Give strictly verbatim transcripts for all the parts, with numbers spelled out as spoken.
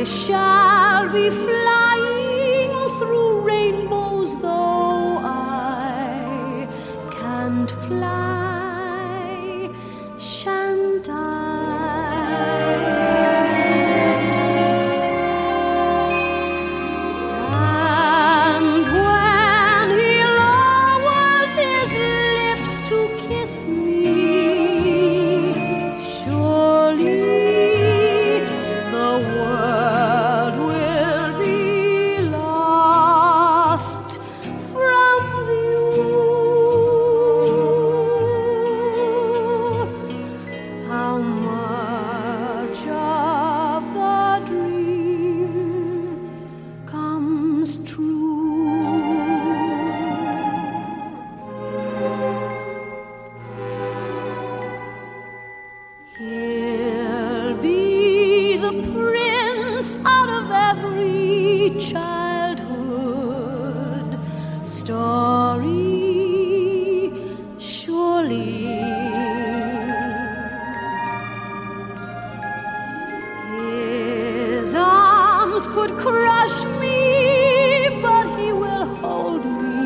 shall be flying through rainbows, though I can't fly, shan't I? And when he lowers his lips to kiss me, surely the world will be lost from view. How much of the dream comes true? He'll be the prince out of every childhood story, surely. His arms could crush me, but he will hold me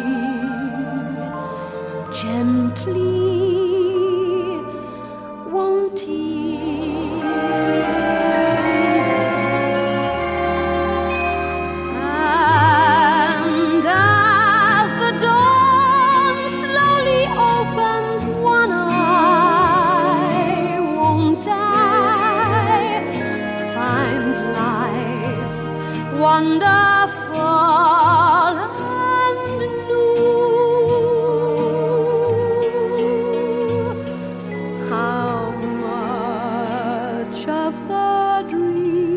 gently, won't he? And as the dawn slowly opens one eye, won't I find life wonderful and new? How much of the dream